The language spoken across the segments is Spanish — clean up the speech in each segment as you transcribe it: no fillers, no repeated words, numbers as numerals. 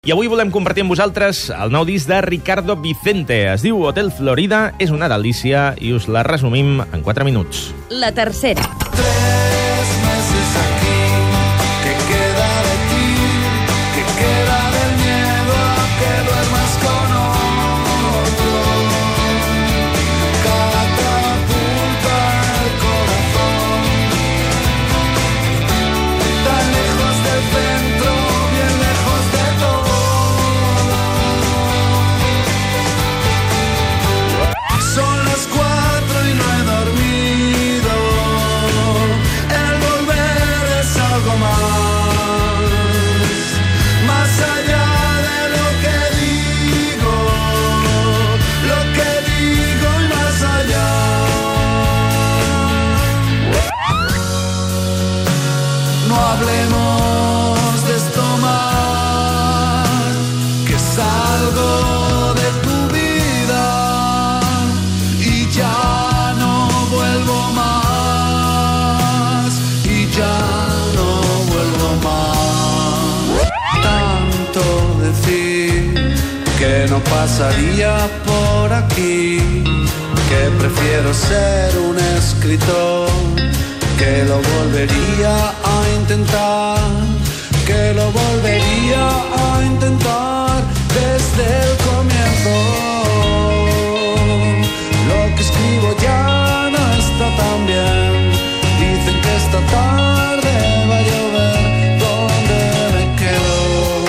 I avui volem compartir amb vosaltres el nou disc de Ricardo Vicente. Es diu Hotel Florida, és una delícia i us la resumim en 4 minuts. La tercera. 3 meses aquí, que queda de ti, que queda del miedo a que duermas con otro. Catapulta el corazón, tan lejos del centro, bien lejos de todo. Son las 4 y no he dormido. El volver es algo más allá de lo que digo y más allá. No hablemos de esto más, que es algo de tu vida y ya no vuelvo más, y ya no vuelvo más. Tanto decir que no pasaría por aquí, que prefiero ser un escritor, que lo volvería a intentar, que lo volvería a intentar desde el comienzo. Lo que escribo ya no está tan bien. Dicen que esta tarde va a llover. ¿Dónde me quedo?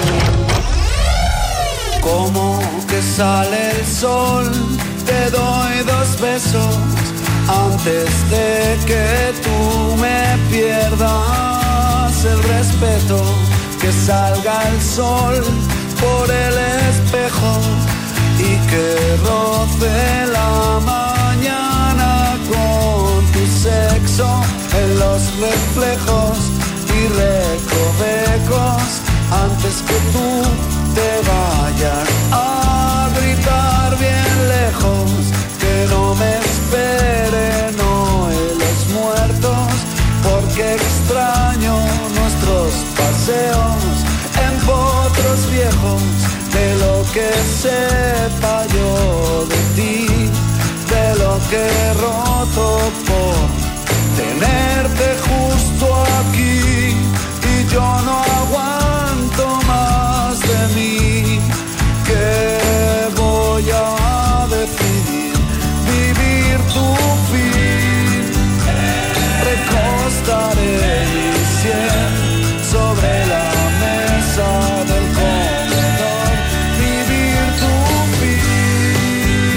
Como que sale el sol, te doy 2 besos antes de que tú me pierdas el respeto. Que salga el sol por el espejo y que roce la mañana con tu sexo en los reflejos y recovecos antes que tú te vayas a gritar bien lejos. Que no me esperen hoy los muertos, porque extraño nuestros paseos en potros viejos. De lo que sepa yo de ti, de lo que he roto por tenerte justo aquí, y yo no aguanto más de mí. ¿Qué voy a decidir? Vivir tu fin. Recostaré mi sien sobre la mesa del comedor. Vivir tu fin.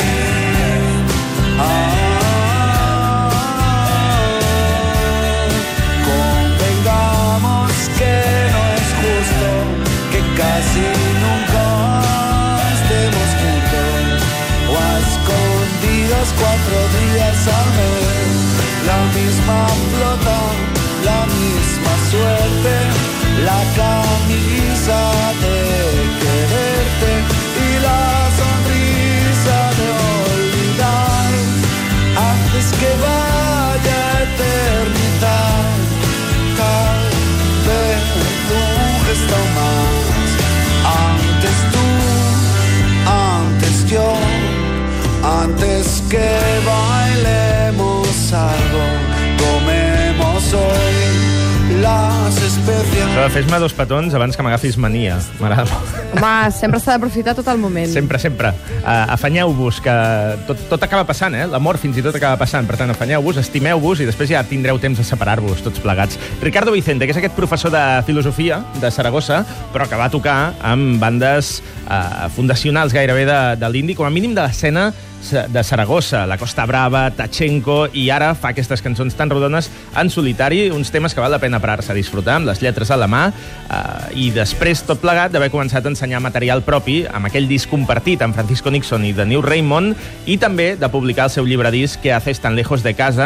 Convengamos que no es justo que casi nunca estemos juntos, o a escondidas 4 días al mes. La misma flota, la misma suerte, la camisa de quererte y la sonrisa de olvidar antes que vaya a eternidad. Tal vez un gesto más, antes tú, antes yo, antes que bailemos algo, comemos hoy las especias. Això de fes-me 2 petons abans que m'agafis mania. M'agrada molt. Home, sempre s'ha d'aprofitar tot el moment. Sempre, sempre. Afanyeu-vos, que tot acaba passant, eh? L'amor fins i tot acaba passant. Per tant, afanyeu-vos, estimeu-vos i després ja tindreu temps de separar-vos tots plegats. Ricardo Vicente, que és aquest professor de filosofia de Saragossa, però que va tocar amb bandes fundacionals gairebé de l'indi, com a mínim de l'escena de Saragossa, la Costa Brava, Tachenko, i ara fa aquestes cançons tan rodones en solitari, uns temes que val la pena parar-se a disfrutar, amb les lletres a la mà, i després, tot plegat, d'haver començat a ensenyar material propi amb aquell disc compartit amb Francisco Nixon i The New Raymond, i també de publicar el seu llibre disc Que haces tan lejos de casa,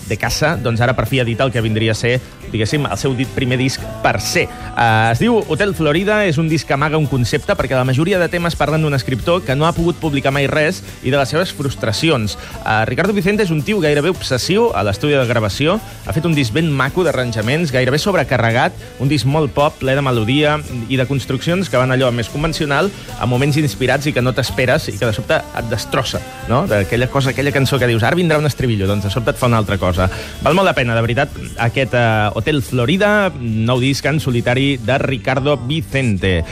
de casa, doncs ara per fi edita el que vindria a ser, diguéssim, el seu primer disc per ser. Es diu Hotel Florida, és un disc que amaga un concepte perquè la majoria de temes parlen d'un escriptor que no ha pogut publicar mai res i de les seves frustracions. Ricardo Vicente és un tio gairebé obsessiu a l'estudi de gravació, ha fet un disc ben maco d'arranjaments, gairebé sobrecarregat, un disc molt pop, ple de melodia i de construccions que van allò més convencional, a moments inspirats i que no t'esperes i que de sobte et destrossa, no? D'aquella cosa, aquella cançó que dius, ara vindrà un estribillo, doncs de sobte et fa una altra cosa. Val molt la pena, de veritat, aquest Hotel Florida, nou disc en solitari de Ricardo Vicente.